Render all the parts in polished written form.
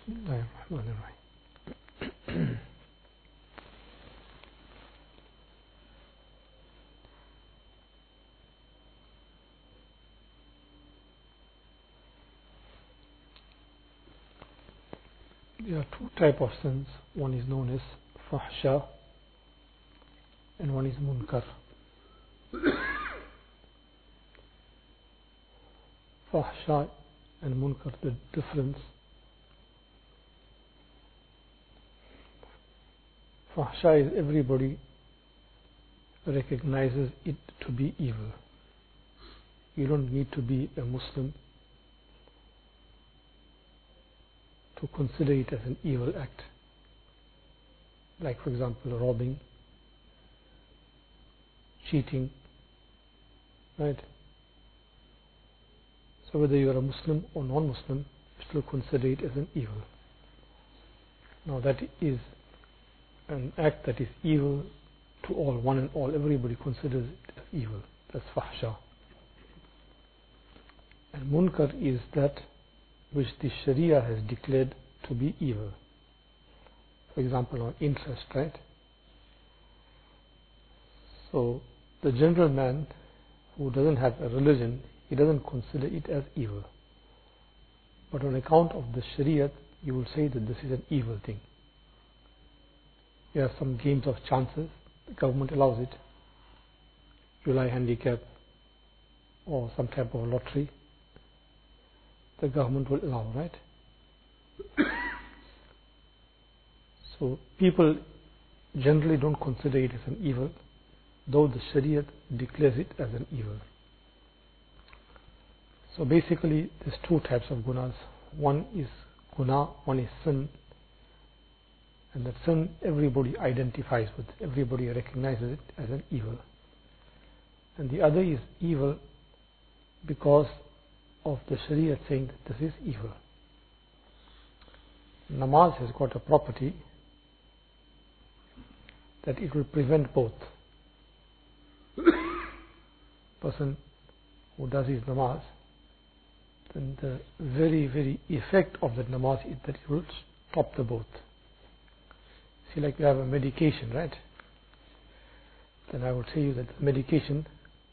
Bismillahirrahmanirrahim. There are two types of sins. One is known as fahsha and one is munkar. Fahsha and munkar, the difference. Fahsha is everybody recognizes it to be evil. You don't need to be a Muslim to consider it as an evil act. Like, for example, robbing, cheating, right? So whether you are a Muslim or non-Muslim, you still consider it as an evil. Now that is an act that is evil to all, one and all. Everybody considers it as evil. That's fahsha. And munkar is that which the Sharia has declared to be evil. For example, on interest, right? So the general man who doesn't have a religion, he doesn't consider it as evil. But on account of the Sharia, you will say that this is an evil thing. You have some games of chances, the government allows it. July handicap or some type of lottery, the government will allow, right? So people generally don't consider it as an evil, though the Sharia declares it as an evil. So basically there's two types of gunas. One is guna, one is sin. And that sin everybody identifies with, everybody recognizes it as an evil. And the other is evil because of the Sharia saying that this is evil. Namaz has got a property that it will prevent both. Person who does his namaz, then the very, very effect of that namaz is that it will stop the both. See, like you have a medication, right? Then I will tell you that the medication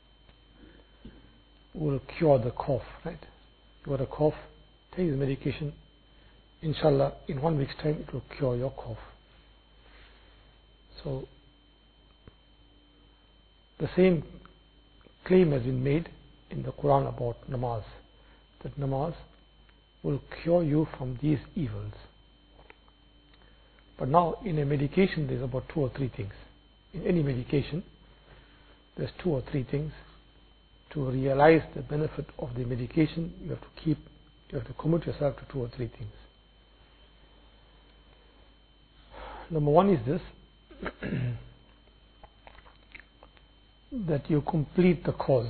will cure the cough, right? You got a cough, take the medication, inshallah, in 1 week's time it will cure your cough. So, the same claim has been made in the Quran about namaz, that namaz will cure you from these evils. But now, in a medication, there's about 2 or 3 things. In any medication, there's 2 or 3 things. To realize the benefit of the medication, you have to commit yourself to 2 or 3 things. Number one is this, that you complete the cause.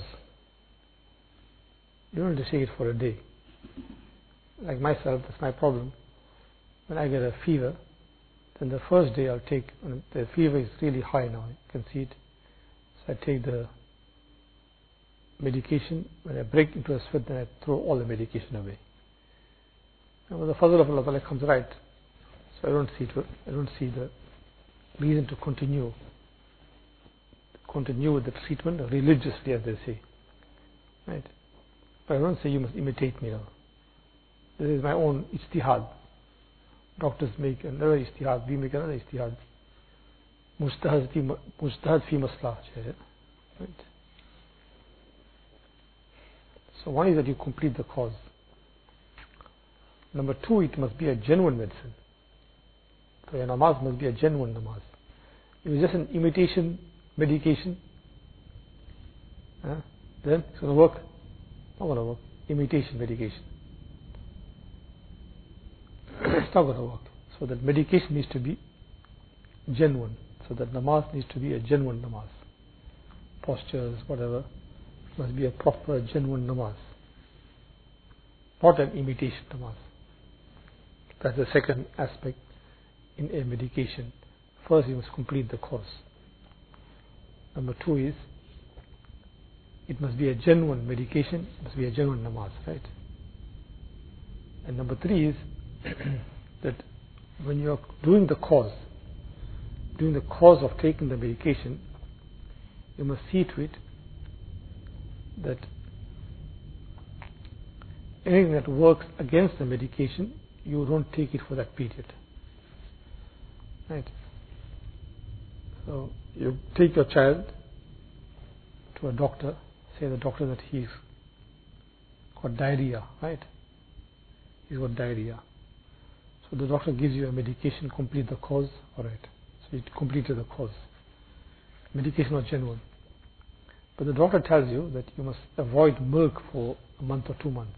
You don't have to take it for a day. Like myself, that's my problem. When I get a fever, then the first day I'll take, when the fever is really high now, you can see it. So I take the medication. When I break into a sweat, then I throw all the medication away. And when the Fazl of Allah comes right, so I don't see the reason to continue with the treatment religiously, as they say, right? But I don't say you must imitate me now. This is my own ijtihad. Doctors make another ijtihad, we make another ijtihad. Mujtahad fi maslah, right? So one is that you complete the cause. Number 2, it must be a genuine medicine. So your namaz must be a genuine namaz. If it's just an imitation medication, then it's going to work. Not going to work. Imitation medication. It's not going to work. So that medication needs to be genuine. So that namaz needs to be a genuine namaz. Postures, whatever, must be a proper, genuine namaz. Not an imitation namaz. That's the second aspect in a medication. First, you must complete the course. Number 2 is, it must be a genuine medication, it must be a genuine namaz, right? And number 3 is, that when you are doing the cause of taking the medication, you must see to it that anything that works against the medication, you don't take it for that period. Right? So you take your child to a doctor, say the doctor that he's got diarrhea, right? He's got diarrhea. So the doctor gives you a medication, complete the course, alright. So you completed the course. Medication was genuine. But the doctor tells you that you must avoid milk for a month or 2 months,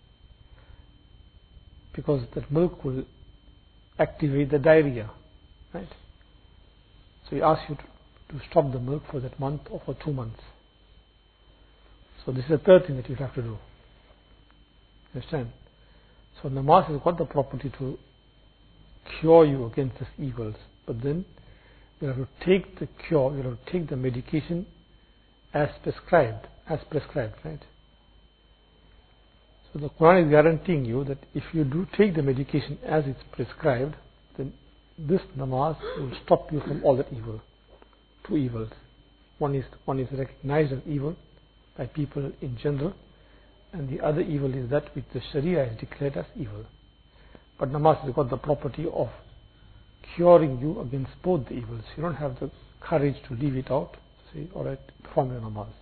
because that milk will activate the diarrhea, right? So he asks you to stop the milk for that month or for 2 months. So this is the third thing that you have to do. Understand? So namaz has got the property to cure you against these evils, but then you have to take the cure, you have to take the medication as prescribed, right? So the Quran is guaranteeing you that if you do take the medication as it's prescribed, then this namaz will stop you from all that evil. 2 evils. One is recognized as evil by people in general, and the other evil is that which the Sharia has declared as evil. But namaz has got the property of curing you against both the evils. You don't have the courage to leave it out. Say, alright, perform your namaz.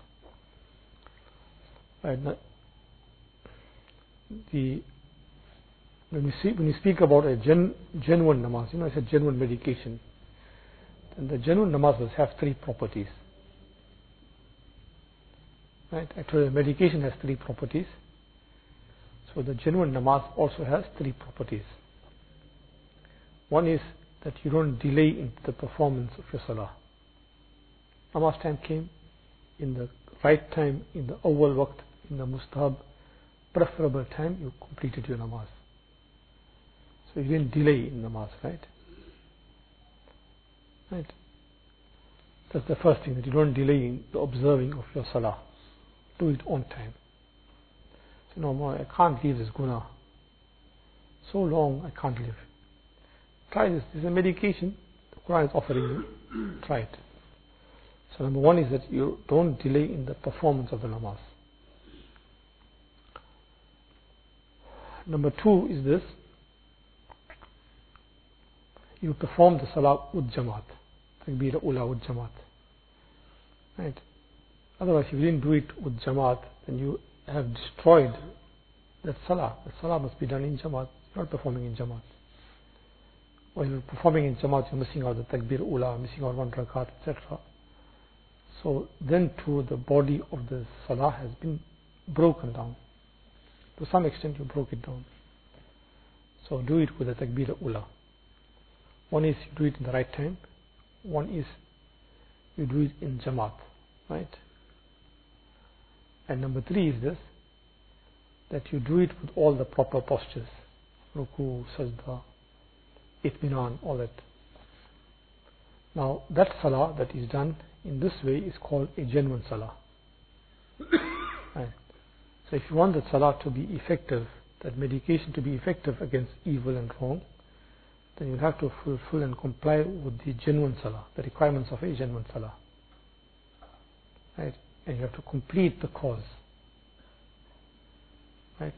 Right, now, when you speak about a genuine namaz, it's a genuine medication. And the genuine namaz must have 3 properties. Right? Actually, the medication has 3 properties. So the genuine namaz also has 3 properties. One is that you don't delay in the performance of your salah. Namaz time came in the right time, in the awwal waqt, in the mustahab, preferable time, you completed your namaz. So you didn't delay in namaz, right? Right? That's the first thing, that you don't delay in the observing of your salah. Do it on time. So no more, I can't leave this guna. So long, I can't live. Try this. This is a medication the Quran is offering you. Try it. So number 1 is that you don't delay in the performance of the namaz. Number 2 is this: you perform the salah with jamaat, takbir ula with jamaat. Right? Otherwise, if you didn't do it with jamaat, then you have destroyed that salah. The salah must be done in jamaat, not performing in jamaat. Or you're performing in jamaat, you're missing out the takbir ula, missing out 1 rakat, etc. So then too, the body of the salah has been broken down. To some extent, you broke it down. So do it with the takbir ula. One is you do it in the right time. One is you do it in jamaat, right? And number 3 is this: that you do it with all the proper postures, ruku, sajda, itminan, all that. Now that salah that is done in this way is called a genuine salah. Right? So if you want that salah to be effective, that medication to be effective against evil and wrong, then you have to fulfill and comply with the genuine salah, the requirements of a genuine salah. Right? And you have to complete the cause. Right?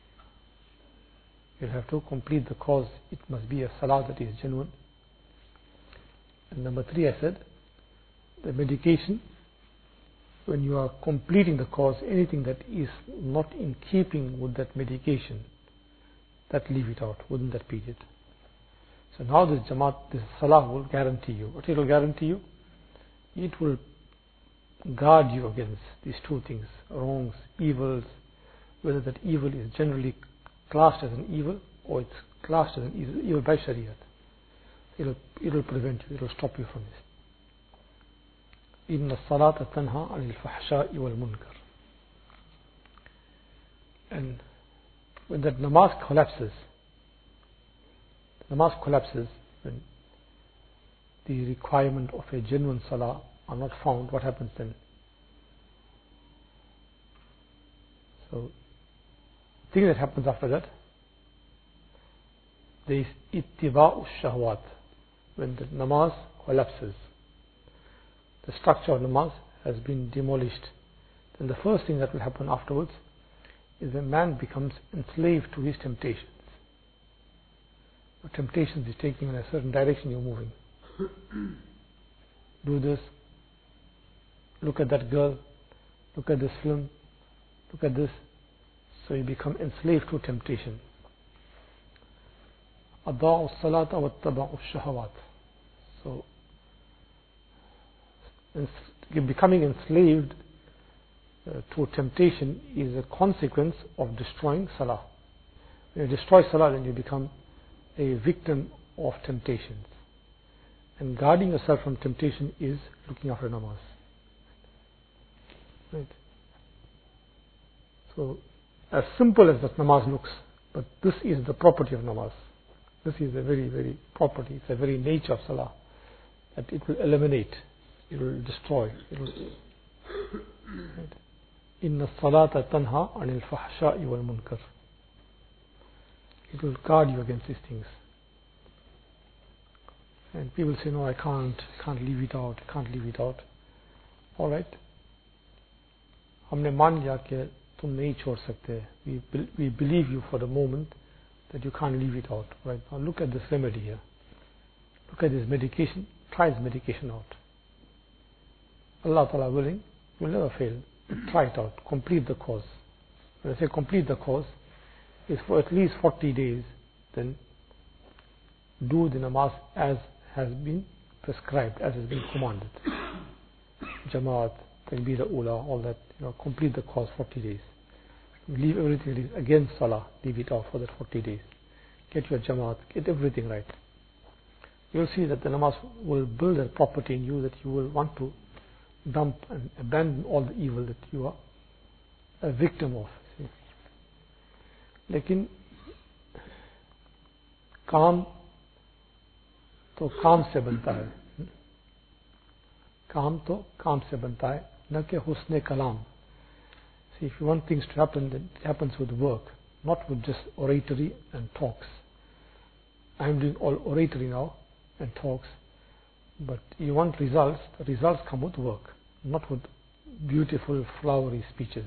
You have to complete the cause. It must be a salah that is genuine. And number 3, I said, the medication, when you are completing the cause, anything that is not in keeping with that medication, that leave it out within that period. So now this jamaat, this salah will guarantee you. What it will guarantee you? It will guard you against these 2 things: wrongs, evils, whether that evil is generally classed as an evil or it's classed as an evil by Shariat. It will prevent you, it will stop you from this. إِنَّ الصَّلَاةَ تَنْهَى عَنِ الْفَحْشَاءِ وَالْمُنْكَرِ. And when that namaz collapses, when the requirement of a genuine salah are not found, what happens then? So, the thing that happens after that, there is ittiba'u shahwat. When the namaz collapses, the structure of namaz has been demolished, then the first thing that will happen afterwards is a man becomes enslaved to his temptations. The temptations is taking in a certain direction, you're moving. Do this, look at that girl, look at this film, look at this. So you become enslaved to temptation. Ada'u salata wa taba'u shahawat. So becoming enslaved to temptation is a consequence of destroying salah. When you destroy salah, then you become a victim of temptations. And guarding yourself from temptation is looking after namaz. Right? So, as simple as that namaz looks, but this is the property of namaz. This is a very, very property, it's a very nature of salah, that it will eliminate, it will destroy, it will. Right? Inna salata tanha anil fahsha'i wal munkar. It will guard you against these things. And people say, no, I can't leave it out, can't leave it out. Alright. हमने मान लिया कि तुम नहीं छोड़ सकते. We believe you for the moment that you can't leave it out. Right? Now look at this remedy here. Look at this medication. Try this medication out. Allah Ta'ala willing, you will never fail. Try it out. Complete the course. When I say complete the course, is for at least 40 days. Then do the namaz as has been prescribed, as has been commanded. Jamaat, Takbir Ula, all that. Complete the course 40 days. Leave everything against salah. Leave it off for that 40 days. Get your Jamaat, get everything right. You'll see that the namaz will build a property in you that you will want to dump and abandon all the evil that you are a victim of. लेकिन काम तो काम से बनता है, काम तो काम से बनता है, न कि हुस्न कलाम. See, if you want things to happen, then it happens with work, not with just oratory and talks. I am doing all oratory now and talks, but you want results. The results come with work, not with beautiful, flowery speeches.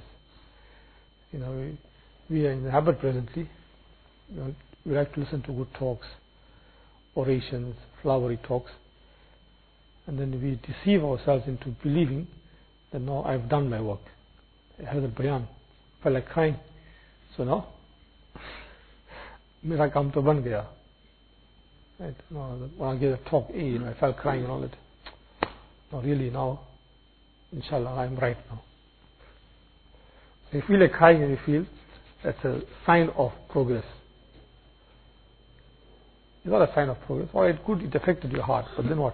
We are in the habit presently. We like to listen to good talks, orations, flowery talks, and then we deceive ourselves into believing that now I've done my work. I had a bayan, felt like crying, so now मेरा काम तो बन गया. Right? No, when I gave a talk, I felt crying and all that. No, really now, inshallah, I'm right now. So you feel like crying and you feel that's a sign of progress. It's not a sign of progress. Or it could, it affected your heart, but then what?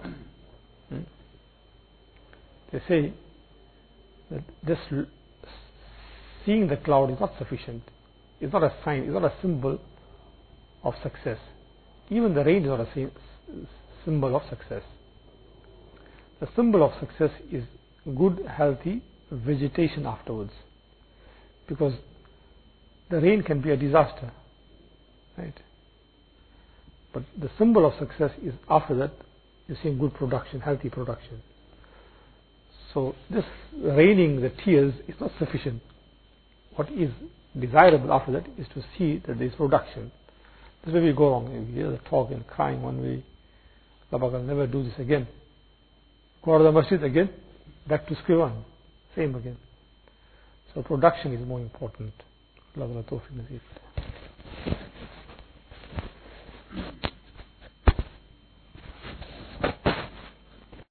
They say that just seeing the cloud is not sufficient. It's not a sign, it's not a symbol of success. Even the rain is not a symbol of success. The symbol of success is good, healthy vegetation afterwards. Because the rain can be a disaster, right? But the symbol of success is after that you're seeing good production, healthy production. So this raining the tears is not sufficient. What is desirable after that is to see that there is production. This is where we go wrong. We hear the talk and crying one way. I'll never do this again. Go out of the masjid again, back to square one, same again. So production is more important. Allah Ta'ala tawfiq nasib.